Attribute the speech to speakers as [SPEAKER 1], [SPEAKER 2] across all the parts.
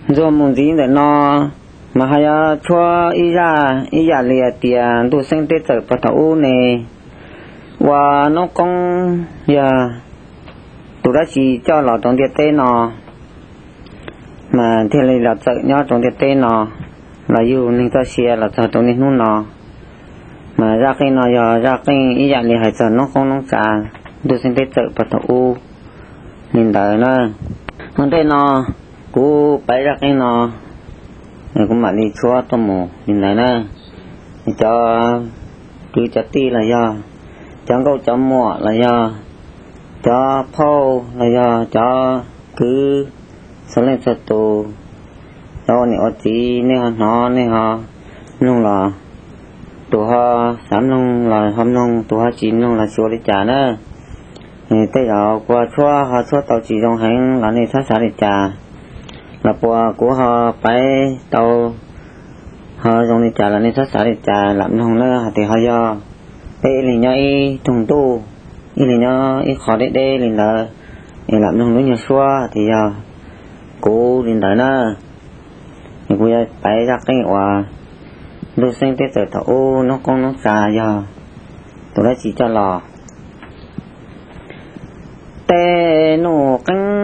[SPEAKER 1] do muốn gì để nó mà hay cho ý ra lìa tiền tu sinh tết tới bắt đầu này và nó con giờ tụi đã chỉ cho lọ trong địa tê nó mà thế là sợ nhau trong địa tê nó là yêu nên ta xia là sợ trong địa nút nó mà ra cái nó giờ ra cái ý dạng liền hay sợ nó không nóng trà tôi xin tết sợ bắt đầu nên đợi nó hôm nay nó cú bay ra cái nó cũng mà đi xóa tôm mù nên đợi nó cho cứ cho ti là do cho câu cho mùa là do cho phô là do cho cứ sống lên sao tù cho nếu chỉ nếu nó nếu họ nông là tụ họ sắm nông là hôm nông tụ họ chỉ nông là xua đi trả nữa thì tới giờ qua xua họ xua tàu chỉ trong hành là nên sát sát đi trả là qua của họ phải tàu họ trong đi trả là nên sát sát đi trả làm nông nữa thì họ do đây là nhau y trùng tu y là nhau y khó đây là làm nông nhiều xua thì giờ cố đến đấy nữa thì cô ấy phải ra cái quả đồ xanh tết tới thấu nó con nó già giờ tôi đã chỉ cho lò tê nụ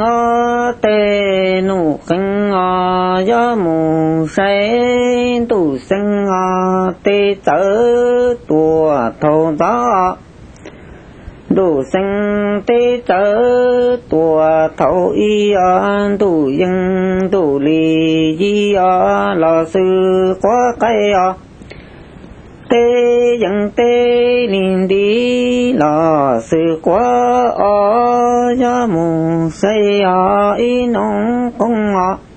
[SPEAKER 1] canh gió mù say tủ xanh tê chở tua thâu gió đủ xanh tê chở tua thâu y đủ dân đủ lì di lò sư quá cây tê dân tê liền đi lò sư quá gió mù say y nông công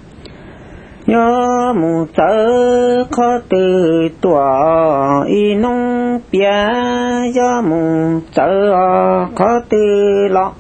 [SPEAKER 1] gió mù chở khó từ tuổi y nông bia gió mù chở khó từ lọ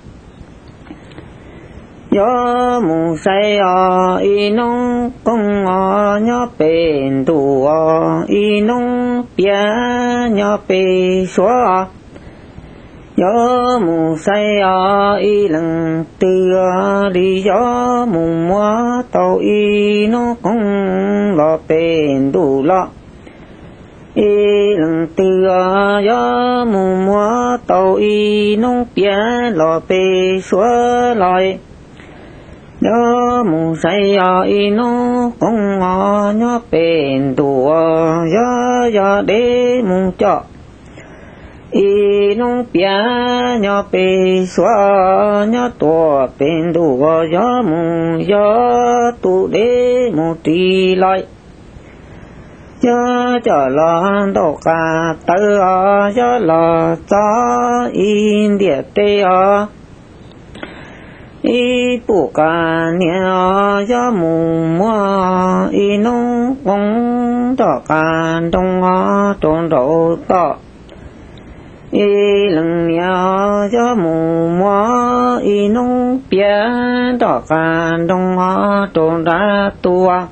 [SPEAKER 1] gió mù say y nông công nhớ bền đủ y nông bia nhớ bề xóa gió mù say y lần từ đi gió mù mua tàu y nó cũng lọ bền đủ lọ y lần từ gió mù mua tàu y nó bia lọ bề xóa lại gió mù say y nó cũng nhớ bền đủ gió để mù cho y nông bia nhớ bề xóa nhớ tua bền đủ gió mù gió tu để mù trì lại gió cho lo đâu cả tơ gió lo gió in địa tê y bù cả nhớ gió mù mua y nông công đó cả đông trong đầu to y lần nhau gió mù mua y nông bia đó cả đông trong đá tua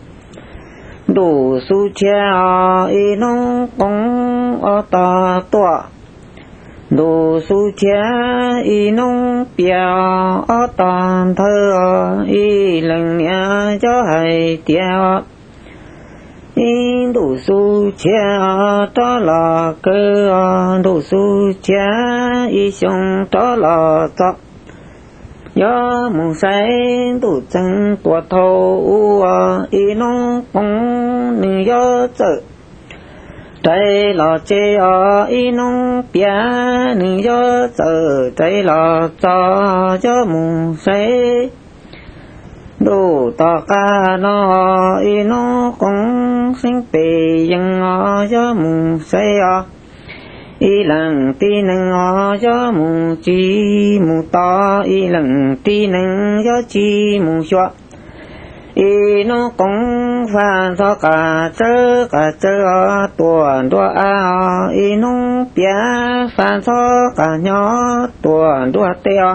[SPEAKER 1] đủ su chia y nông công ta tua đủ su chia y nông bia ta thơ y lần nhau gió hay tiêu in đủ su chia đó là cơ đủ su chia y xong đó là tóc gió mù say đủ chân tua thâu y nông phong nữ gió sợ đây là chê y nông bia nữ gió sợ đây là cho gió mù say đủ to ca nó y nó cũng sinh bề dân gió mù say y lần ti nâng gió mù chi mù to y lần ti nâng gió chi mù xóa y nó cũng pha gió cả chớ tuần đua y nó bia pha gió cả nhỏ tuần đua teo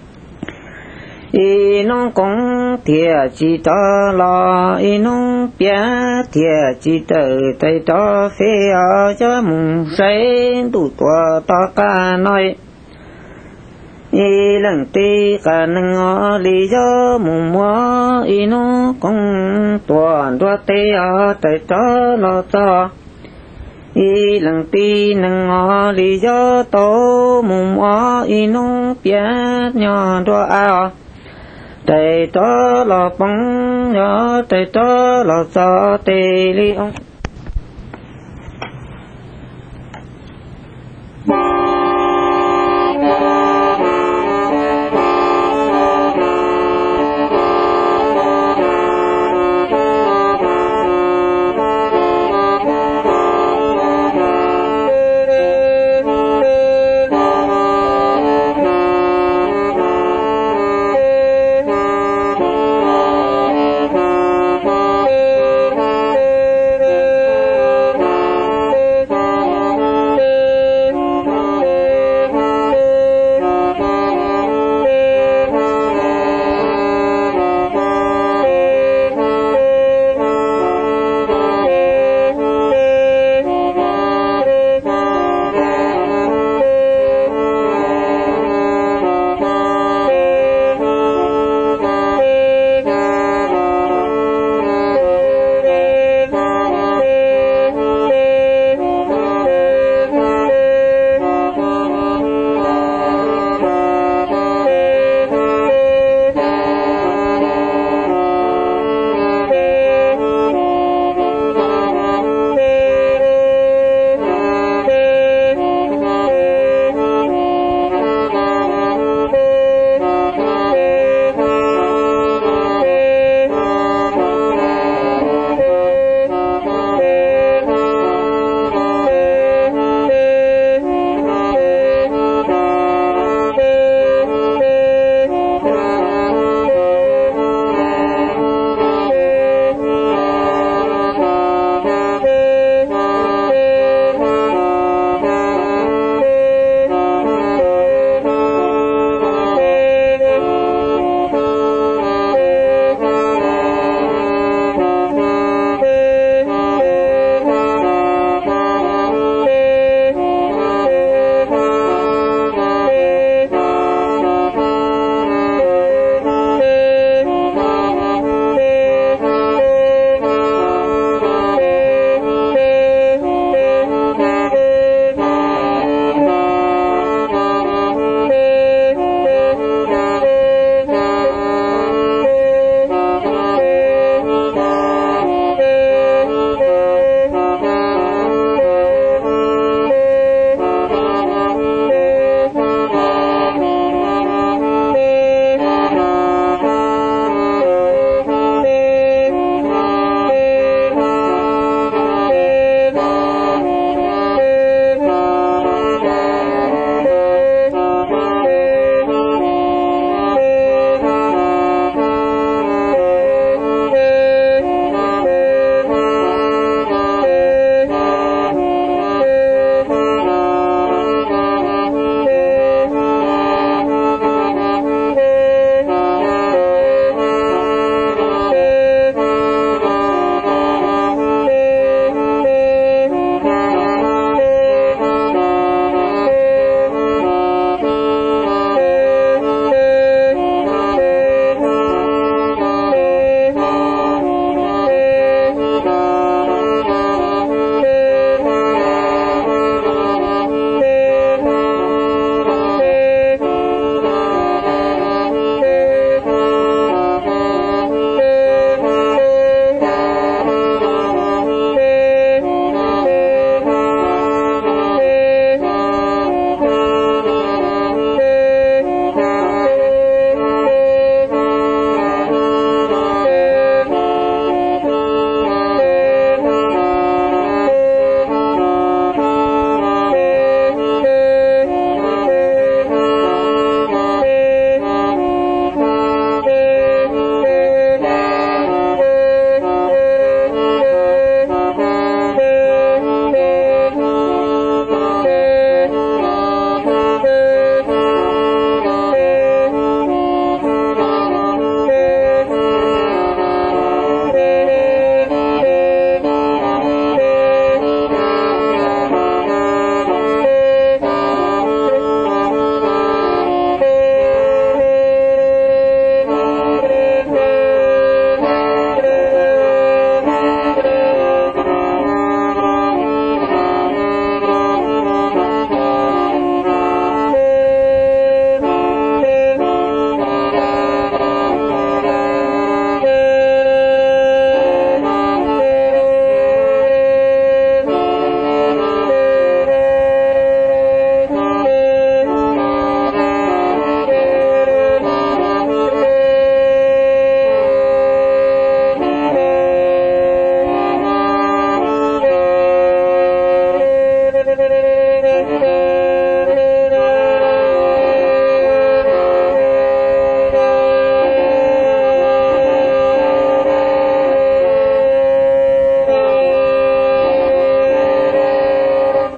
[SPEAKER 1] y nông cũng thiệt chỉ cho lo y nông bia thiệt chỉ tự tay cho phê cho mùng say đủ tua to ca nói y lần ti cả nâng ngõ lý do mù mùa y nó công toàn đua tê ở tại đó lo cho y lần ti nâng ngõ lý do tô mù mùa y nó biết nhỏ đua ao tại đó lo bóng nhỏ tại đó lo cho tê li ông